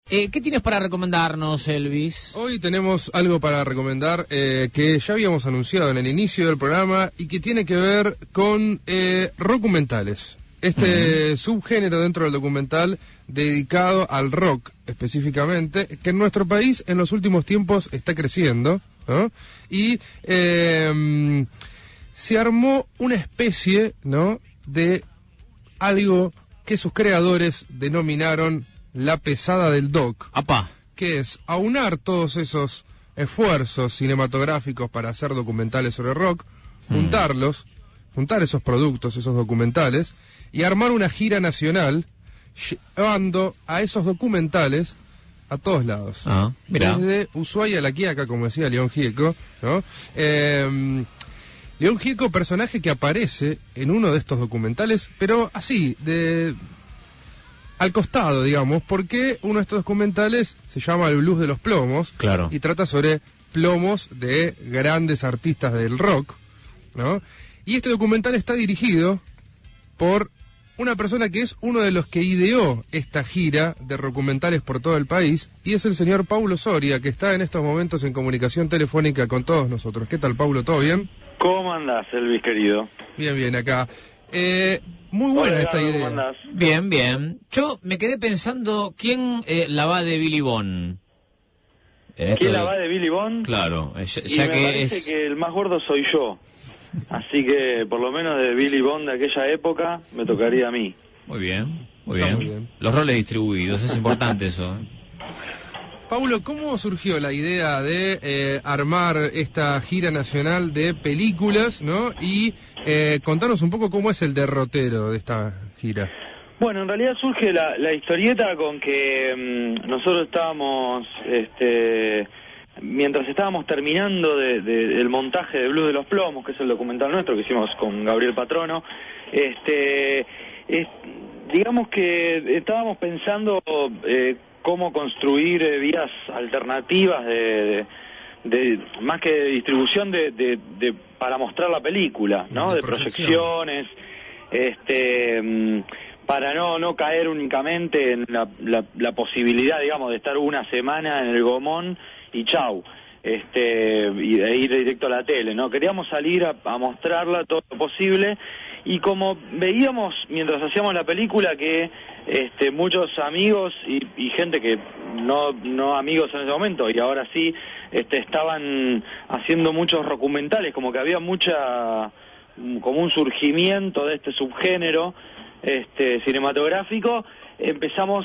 ¿Qué tienes para recomendarnos, Elvis? Hoy tenemos algo para recomendar que ya habíamos anunciado en el inicio del programa y que tiene que ver con documentales. Este subgénero dentro del documental dedicado al rock específicamente, que en nuestro país en los últimos tiempos está creciendo, ¿no? Y se armó una especie, ¿no?, de algo que sus creadores denominaron la pesada del doc. ¡Apá! Que es aunar todos esos esfuerzos cinematográficos para hacer documentales sobre rock, juntar esos productos, esos documentales, y armar una gira nacional llevando a esos documentales a todos lados. Desde Ushuaia a La Quiaca, como decía León Gieco, ¿no? León Gieco, personaje que aparece en uno de estos documentales, pero así, al costado, digamos, porque uno de estos documentales se llama El Blues de los Plomos, claro, y trata sobre plomos de grandes artistas del rock, ¿no? Y este documental está dirigido por una persona que es uno de los que ideó esta gira de documentales por todo el país, y es el señor Paulo Soria, que está en estos momentos en comunicación telefónica con todos nosotros. ¿Qué tal, Paulo? ¿Todo bien? ¿Cómo andás, Elvis, querido? Bien, bien, acá. Muy buena esta idea. ¿Cómo andás? Bien, bien. Yo me quedé pensando, ¿quién la va de Billy Bond? ¿Quién la va de Billy Bond? Claro, y me parece que el más gordo soy yo. Así que, por lo menos de Billy Bond de aquella época, me tocaría a mí. Muy bien, muy bien. Los roles distribuidos, es importante eso. Paulo, ¿cómo surgió la idea de armar esta gira nacional de películas, ¿no? Y contanos un poco cómo es el derrotero de esta gira. Bueno, en realidad surge la historieta con que nosotros estábamos, mientras estábamos terminando el montaje de Blues de los Plomos, que es el documental nuestro que hicimos con Gabriel Patrono, digamos que estábamos pensando cómo construir vías alternativas de más que de distribución para mostrar la película, ¿no? De proyecciones, para no caer únicamente en la posibilidad, digamos, de estar una semana en el Gomón y chau, y de ir directo a la tele, ¿no? Queríamos salir a mostrarla todo lo posible, y como veíamos mientras hacíamos la película que muchos amigos y gente que no amigos en ese momento y ahora sí estaban haciendo muchos documentales, como que había como un surgimiento de este subgénero cinematográfico, empezamos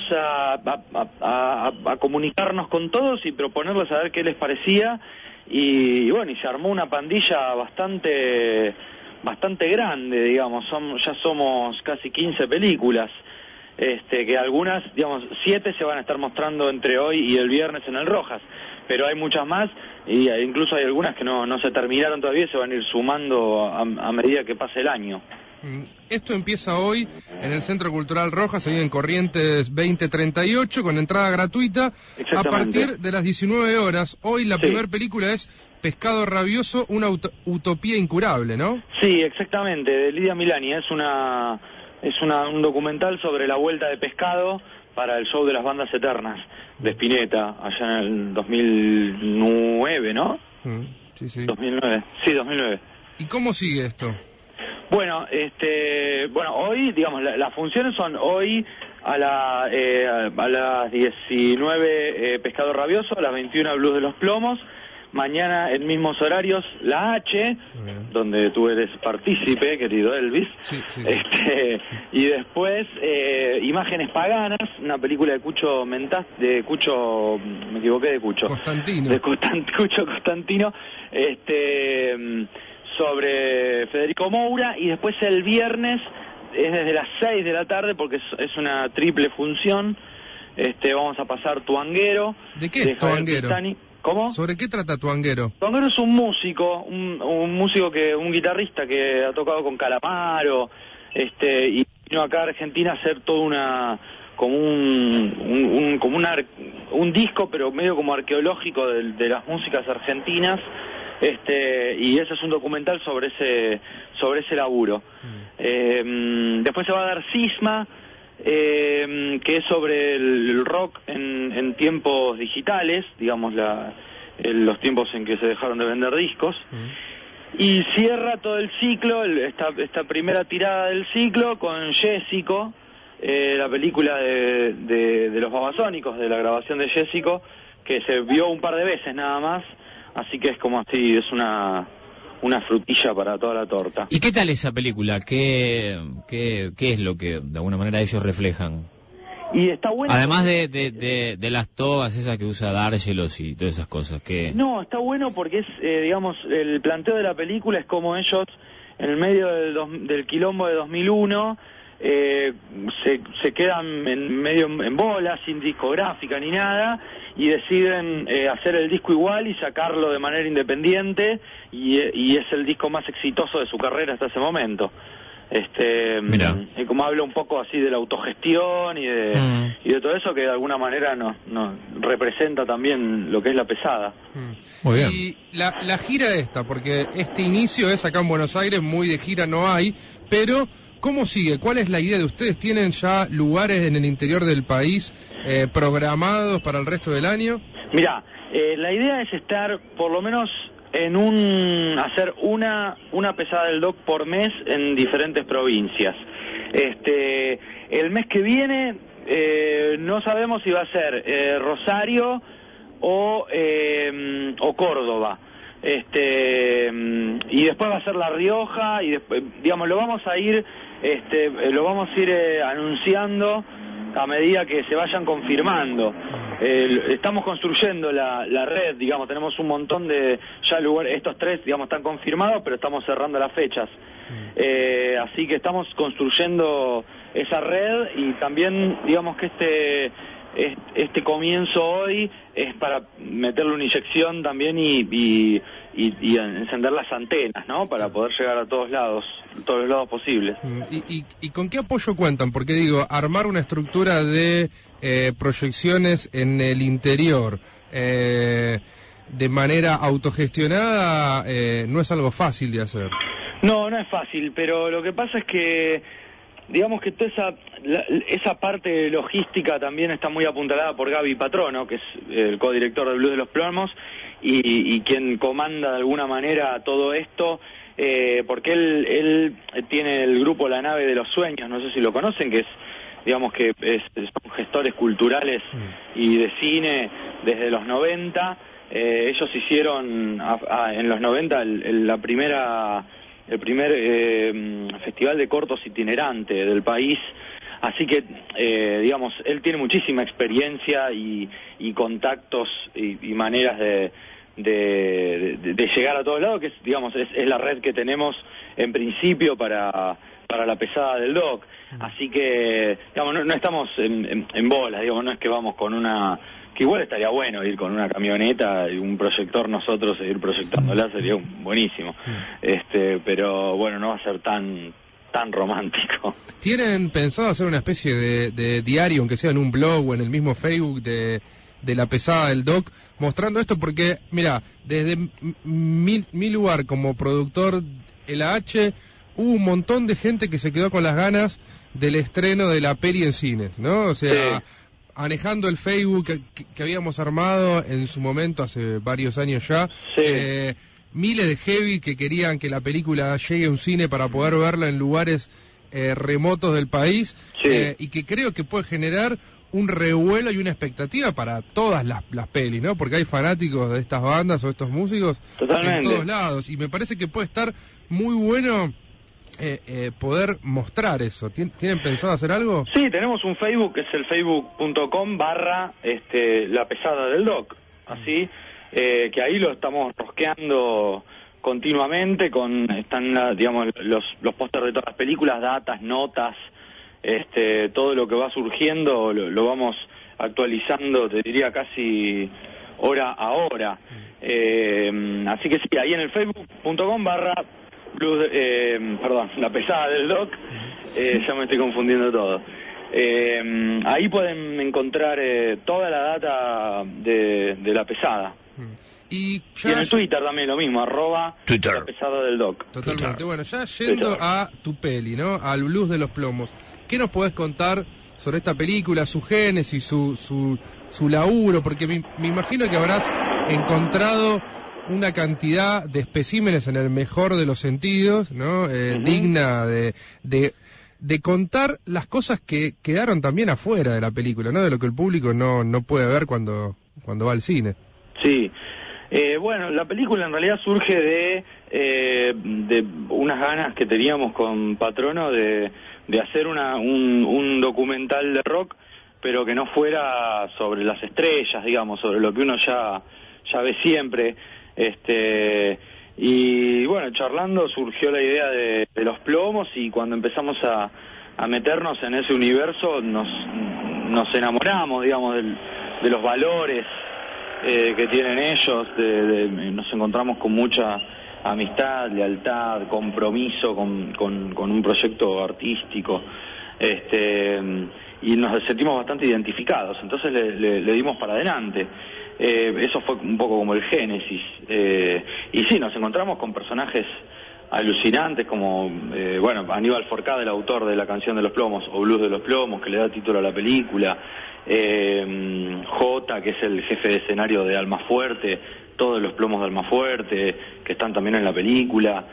a comunicarnos con todos y proponerles a ver qué les parecía, y bueno, y se armó una pandilla bastante grande, digamos. Ya somos casi 15 películas, que algunas, digamos, 7 se van a estar mostrando entre hoy y el viernes en el Rojas, pero hay muchas más, y incluso hay algunas que no se terminaron todavía y se van a ir sumando a medida que pase el año. Esto empieza hoy en el Centro Cultural Rojas, ahí en Corrientes 2038, con entrada gratuita a partir de las 19 horas. Hoy la primera película es Pescado Rabioso, una utopía incurable, ¿no? Sí, exactamente, de Lidia Milani. Es un documental sobre la vuelta de Pescado para el show de las bandas eternas de Spinetta, allá en el 2009, ¿no? Sí. 2009. Sí, 2009. ¿Y cómo sigue esto? Bueno, hoy, digamos, las funciones son hoy a las 19 Pescado Rabioso, a las 21 Blues de los Plomos, mañana en mismos horarios La H, donde tú eres partícipe, querido Elvis, sí. Y después Imágenes Paganas, una película de Cucho Constantino. De Cucho Constantino, sobre Federico Moura, y después el viernes es desde las 6 de la tarde porque es una triple función. Vamos a pasar Tuanguero. ¿De qué es Tuanguero? ¿Cómo? ¿Sobre qué trata Tuanguero? Tuanguero es un músico, un guitarrista que ha tocado con Calamaro, y vino acá a Argentina a hacer toda un disco, pero medio como arqueológico de las músicas argentinas. Y ese es un documental sobre ese laburo. Después se va a dar Cisma, que es sobre el rock en tiempos digitales, digamos los tiempos en que se dejaron de vender discos. Y cierra todo el ciclo, esta primera tirada del ciclo, con Jessico, la película de los Babasónicos, de la grabación de Jessico, que se vio un par de veces nada más, así que es como así, es una frutilla para toda la torta. ¿Y qué tal esa película? ¿Qué es lo que de alguna manera ellos reflejan? Y está bueno. Además de las togas esas que usa D'Argelos y todas esas cosas que... No, está bueno porque es, digamos, el planteo de la película es como ellos, en el medio del quilombo de 2001, se quedan medio en bola, sin discográfica ni nada, y deciden hacer el disco igual y sacarlo de manera independiente, y es el disco más exitoso de su carrera hasta ese momento. Como habla un poco así de la autogestión y de todo eso, que de alguna manera nos representa también lo que es La Pesada. Muy bien. Y la gira esta, porque este inicio es acá en Buenos Aires, muy de gira no hay, pero ¿cómo sigue? ¿Cuál es la idea de ustedes? ¿Tienen ya lugares en el interior del país programados para el resto del año? Mirá, la idea es estar por lo menos hacer una pesada del Doc por mes en diferentes provincias. El mes que viene no sabemos si va a ser Rosario o Córdoba. Y después va a ser La Rioja, y después, digamos, lo vamos a ir anunciando a medida que se vayan confirmando. Estamos construyendo la red, digamos, tenemos un montón de ya lugares, estos 3, digamos, están confirmados, pero estamos cerrando las fechas. Así que estamos construyendo esa red, y también, digamos, que este comienzo hoy es para meterle una inyección también y encender las antenas, ¿no? Para poder llegar a todos los lados posibles. ¿Y con qué apoyo cuentan? Porque digo, armar una estructura de proyecciones en el interior de manera autogestionada no es algo fácil de hacer. No es fácil, pero lo que pasa es que, digamos que toda esa parte logística también está muy apuntalada por Gaby Patrono, que es el codirector del Blues de los Plomos, y quien comanda de alguna manera todo esto, porque él tiene el grupo La Nave de los Sueños, no sé si lo conocen, que es, digamos que son gestores culturales y de cine desde los 90. Ellos hicieron en los 90 el primer festival de cortos itinerante del país, así que digamos, él tiene muchísima experiencia y contactos y maneras de llegar a todos lados, que es la red que tenemos en principio para la pesada del Doc. Así que, digamos, no estamos en bolas, digamos, no es que vamos con que igual estaría bueno ir con una camioneta y un proyector nosotros e ir proyectándola, sería buenísimo. Pero bueno, no va a ser tan romántico. ¿Tienen pensado hacer una especie de diario, aunque sea en un blog o en el mismo Facebook de La Pesada del Doc, mostrando esto? Porque, mira, desde mi lugar como productor LH, hubo un montón de gente que se quedó con las ganas del estreno de la peli en cines, ¿no? O sea, manejando el Facebook que habíamos armado en su momento hace varios años ya, miles de heavy que querían que la película llegue a un cine para poder verla en lugares remotos del país, y que creo que puede generar un revuelo y una expectativa para todas las pelis, ¿no? Porque hay fanáticos de estas bandas o estos músicos en todos lados, y me parece que puede estar muy bueno poder mostrar eso. ¿Tienen pensado hacer algo? Sí, tenemos un Facebook, que es el facebook.com/ La Pesada del Doc, así, que ahí lo estamos rosqueando continuamente, están digamos los pósters de todas las películas, datas, notas, todo lo que va surgiendo lo vamos actualizando, te diría casi hora a hora. Así que sí, ahí en el facebook.com/ La Pesada del Doc, ya me estoy confundiendo todo. Ahí pueden encontrar toda la data de La Pesada. Y en el Twitter también lo mismo, @Twitter. La Pesada del Doc. Totalmente. Bueno, ya yendo a tu peli, ¿no? Al Blues de los Plomos, ¿qué nos podés contar sobre esta película, su génesis, su laburo, porque me imagino que habrás encontrado una cantidad de especímenes en el mejor de los sentidos, ¿no? Digna de contar las cosas que quedaron también afuera de la película, ¿no? De lo que el público no puede ver cuando va al cine. Sí. Bueno, la película en realidad surge de unas ganas que teníamos con Patrono de hacer un documental de rock, pero que no fuera sobre las estrellas, digamos, sobre lo que uno ya ve siempre. Y bueno, charlando surgió la idea de Los Plomos, y cuando empezamos a meternos en ese universo nos enamoramos, digamos, de los valores que tienen ellos, nos encontramos con mucha amistad, lealtad, compromiso con un proyecto artístico, y nos sentimos bastante identificados, entonces le dimos para adelante. Eso fue un poco como el génesis, y sí, nos encontramos con personajes alucinantes como, bueno, Aníbal Forcade, el autor de la canción de Los Plomos, o Blues de los Plomos, que le da título a la película, Jota, que es el jefe de escenario de Almafuerte, todos los Plomos de Almafuerte, que están también en la película,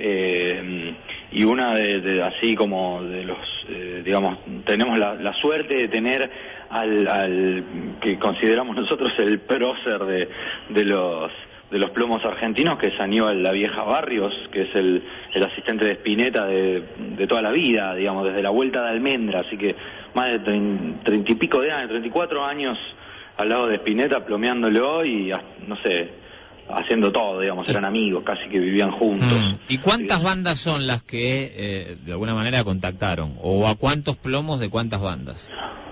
y una así como de los, digamos, tenemos la suerte de tener al que consideramos nosotros el prócer de los Plomos argentinos, que es Aníbal La Vieja Barrios, que es el asistente de Spinetta de toda la vida, digamos, desde la Vuelta de Almendra, así que más de 30 y pico de años, 34 años al lado de Spinetta, plomeándolo y, no sé, haciendo todo, digamos, eran amigos, casi que vivían juntos. ¿Y cuántas bandas son las que de alguna manera contactaron? ¿O a cuántos plomos de cuántas bandas?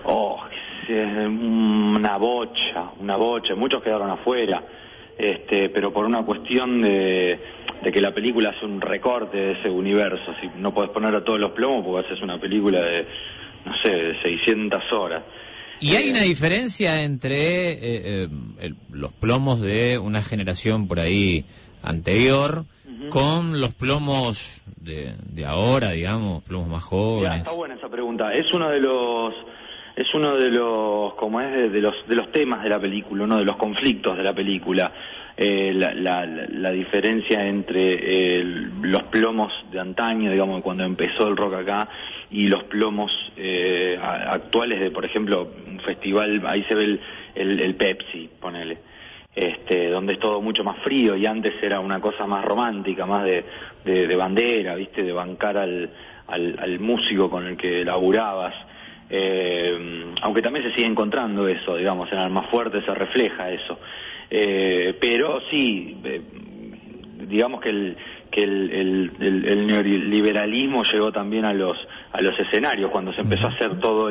Una bocha, muchos quedaron afuera, pero por una cuestión de que la película hace un recorte de ese universo, si no podés poner a todos los plomos porque haces una película de, no sé, de 600 horas. ¿Y hay una diferencia entre los plomos de una generación por ahí anterior con los plomos de ahora, digamos, plomos más jóvenes? Ya, está buena esa pregunta. Es uno de los como es de los temas de la película, uno de los conflictos de la película, la diferencia entre los plomos de antaño, digamos, cuando empezó el rock acá, y los plomos actuales de, por ejemplo, un festival, ahí se ve el Pepsi, ponele, donde es todo mucho más frío, y antes era una cosa más romántica, más de bandera, ¿viste? De bancar al músico con el que laburabas. Aunque también se sigue encontrando eso, digamos, en Almafuerte se refleja eso, pero sí, digamos que el neoliberalismo llegó también a los escenarios cuando se empezó a hacer todo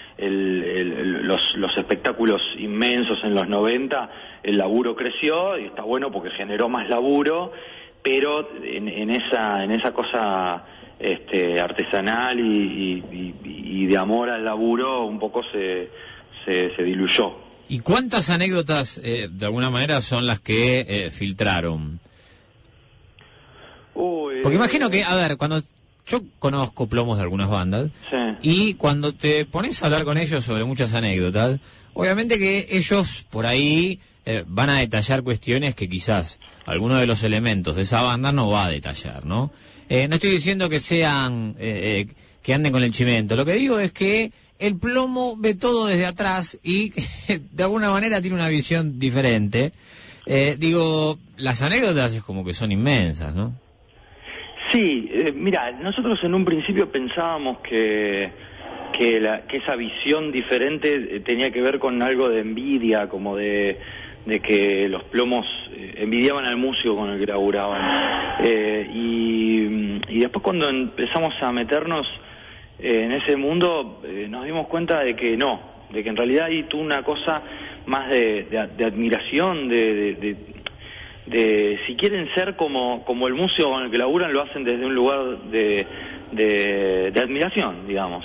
los espectáculos inmensos en los 90. El laburo creció y está bueno porque generó más laburo, pero en esa cosa artesanal y de amor al laburo un poco se diluyó. ¿Y cuántas anécdotas de alguna manera son las que filtraron? Porque imagino que, a ver, cuando yo conozco plomos de algunas bandas, sí, y cuando te pones a hablar con ellos sobre muchas anécdotas, obviamente que ellos por ahí van a detallar cuestiones que quizás alguno de los elementos de esa banda no va a detallar, ¿no? No estoy diciendo que sean, que anden con el chimento. Lo que digo es que el plomo ve todo desde atrás y de alguna manera tiene una visión diferente. Digo, las anécdotas es como que son inmensas, ¿no? Sí, mira, nosotros en un principio pensábamos que esa visión diferente tenía que ver con algo de envidia, como de que los plomos envidiaban al músico con el que laburaban, y después cuando empezamos a meternos en ese mundo nos dimos cuenta de que no, de que en realidad hay tú una cosa más de admiración, de si quieren ser como el músico con el que laburan, lo hacen desde un lugar de admiración, digamos,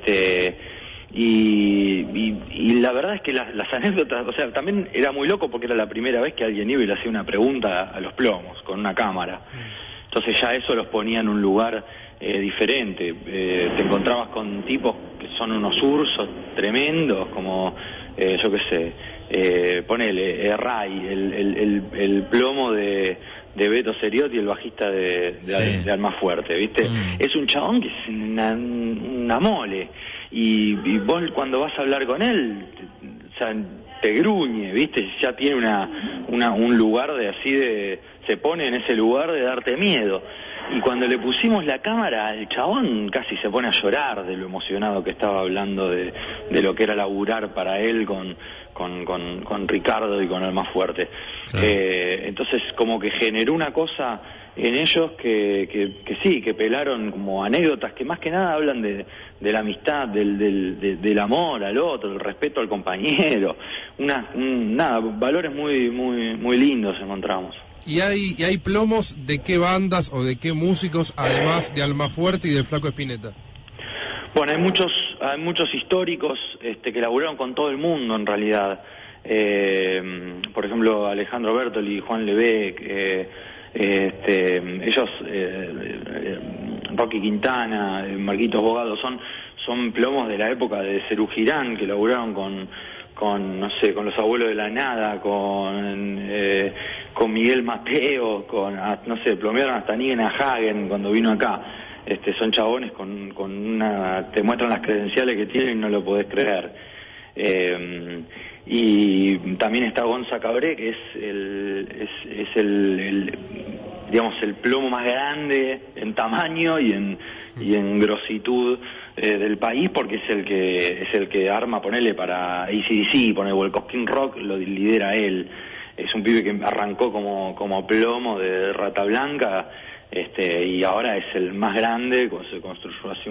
y la verdad es que las anécdotas, o sea, también era muy loco porque era la primera vez que alguien iba y le hacía una pregunta a los plomos con una cámara. Entonces ya eso los ponía en un lugar diferente. Te encontrabas con tipos son unos ursos tremendos, como, yo qué sé, ponele, Ray, el plomo de Beto Ceriotti, el bajista de Almafuerte, ¿viste? Es un chabón que es una mole, y vos cuando vas a hablar con él, o sea, te gruñe, ¿viste? Ya tiene un lugar se pone en ese lugar de darte miedo. Y cuando le pusimos la cámara, el chabón casi se pone a llorar de lo emocionado que estaba hablando de lo que era laburar para él con Ricardo y con Almafuerte. Sí. Entonces como que generó una cosa en ellos que sí, que pelaron como anécdotas que más que nada hablan de la amistad, del amor al otro, del respeto al compañero, valores muy muy muy lindos encontramos. ¿Y hay plomos de qué bandas o de qué músicos, además de Almafuerte y del Flaco Spinetta? Bueno, hay muchos históricos que laburaron con todo el mundo en realidad. Por ejemplo, Alejandro Bertoli, Juan Lebec, ellos, Rocky Quintana, Marquitos Bogado, son plomos de la época de Cerú Girán, que laburaron con los Abuelos de la Nada, con Miguel Mateo, plomearon hasta Nina Hagen cuando vino acá. Son chabones te muestran las credenciales que tienen y no lo podés creer. Y también está Gonza Cabré, que es el plomo más grande en tamaño y en grositud del país, porque es el que arma, ponele, para AC/DC, ponele, el Cosquín Rock lo lidera él. Es un pibe que arrancó como plomo de Rata Blanca, y ahora es el más grande, se construyó así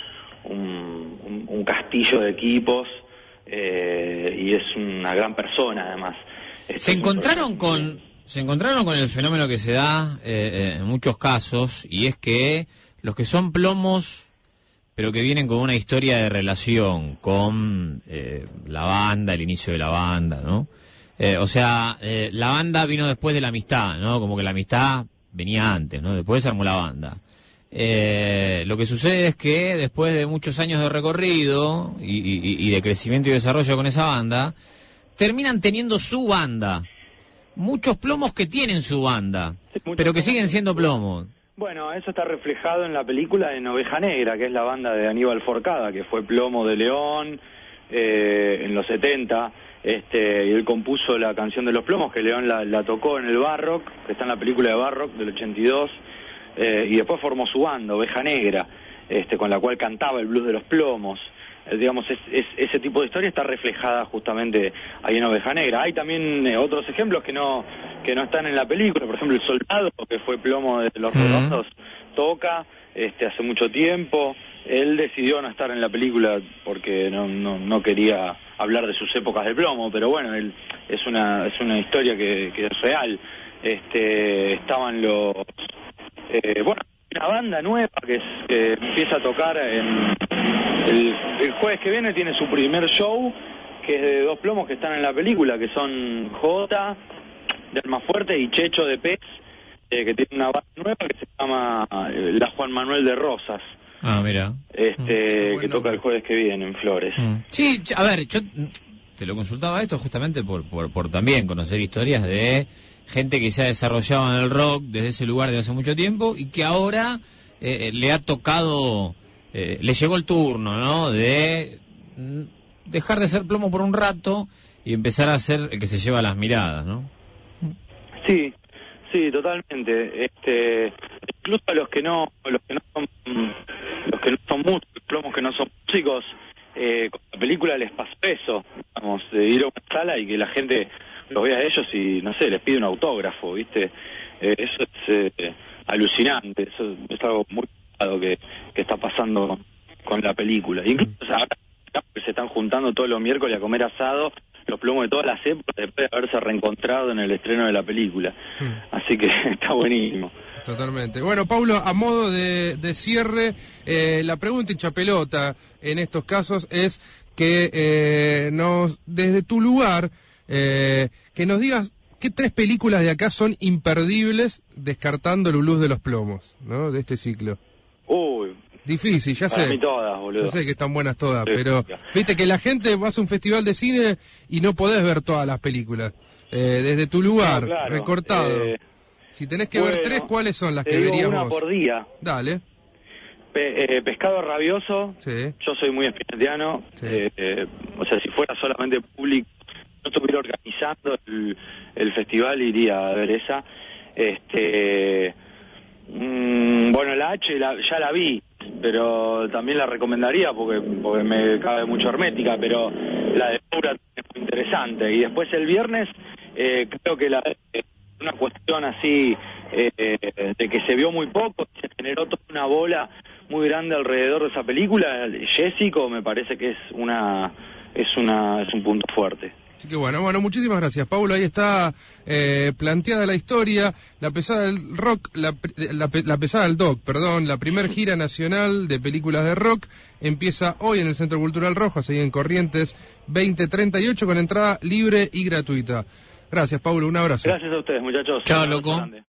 un castillo de equipos, y es una gran persona además. Se encontraron con el fenómeno que se da en muchos casos, y es que los que son plomos, pero que vienen con una historia de relación con la banda, el inicio de la banda, ¿no? La banda vino después de la amistad, ¿no? Como que la amistad venía antes, ¿no? Después se armó la banda. Lo que sucede es que después de muchos años de recorrido y de crecimiento y desarrollo con esa banda, terminan teniendo su banda. Muchos plomos que tienen su banda, pero que siguen siendo plomos. Bueno, eso está reflejado en la película en Oveja Negra, que es la banda de Aníbal Forcada, que fue plomo de León en los 70, y él compuso la canción de los plomos, que León la tocó en el Barrock, que está en la película de Barrock del 82, y después formó su banda, Oveja Negra, con la cual cantaba el blues de los plomos. Digamos, ese tipo de historia está reflejada justamente ahí en Oveja Negra. Hay también otros ejemplos que no están en la película, por ejemplo el Soldado, que fue plomo de Los Redondos, toca hace mucho tiempo. Él decidió no estar en la película porque no quería hablar de sus épocas de plomo, pero bueno, es una historia que es real. Estaban los una banda nueva que empieza a tocar el jueves que viene, tiene su primer show, que es de dos plomos que están en la película, que son Jota de Almafuerte y Checho de Pez, que tiene una banda nueva que se llama La Juan Manuel de Rosas. Ah, mira. Que toca el jueves que viene en Flores. Sí, a ver, yo te lo consultaba esto justamente por también conocer historias de gente que se ha desarrollado en el rock desde ese lugar desde hace mucho tiempo y que ahora le ha tocado, le llegó el turno, ¿no? De dejar de ser plomo por un rato y empezar a ser el que se lleva las miradas, ¿no? Sí, totalmente. Incluso a los que no son músicos, plomos que no son músicos, con la película les pasó eso, digamos, de ir a una sala y que la gente los vea a ellos y, no sé, les pide un autógrafo, ¿viste? Eso es alucinante, eso es algo muy claro que está pasando con la película. Incluso ahora que se están juntando todos los miércoles a comer asado, los plomos de todas las épocas, después de haberse reencontrado en el estreno de la película. Así que está buenísimo. Totalmente. Bueno, Paulo, a modo de cierre, la pregunta hincha pelota en estos casos es que desde tu lugar, que nos digas qué 3 películas de acá son imperdibles, descartando el blues de los plomos, ¿no? De este ciclo. Uy, Difícil, ya Para sé. mí todas, boludo. Ya sé que están buenas todas, Sí, pero ya. viste que la gente va a un festival de cine y no podés ver todas las películas. Desde tu lugar, No, claro. recortado. Si tenés que ver 3, ¿cuáles son las que digo verías una vos? por día. Dale. Pescado rabioso. Sí. Yo soy muy espinetiano. Sí. O sea, si fuera solamente público, no estuviera organizando el festival, iría a ver esa. Bueno, la H ya la vi, pero también la recomendaría porque me cabe mucho hermética, pero la de Laura es muy interesante. Y después el viernes, creo que una cuestión así de que se vio muy poco, se generó toda una bola muy grande alrededor de esa película. Jessico me parece que es un punto fuerte. Así que bueno, muchísimas gracias, Paulo. Ahí está planteada la historia, la pesada del rock, la pesada del doc, perdón, la primer gira nacional de películas de rock empieza hoy en el Centro Cultural Rojas, ahí en Corrientes 2038, con entrada libre y gratuita. Gracias, Paulo, un abrazo. Gracias a ustedes, muchachos. Chao, loco.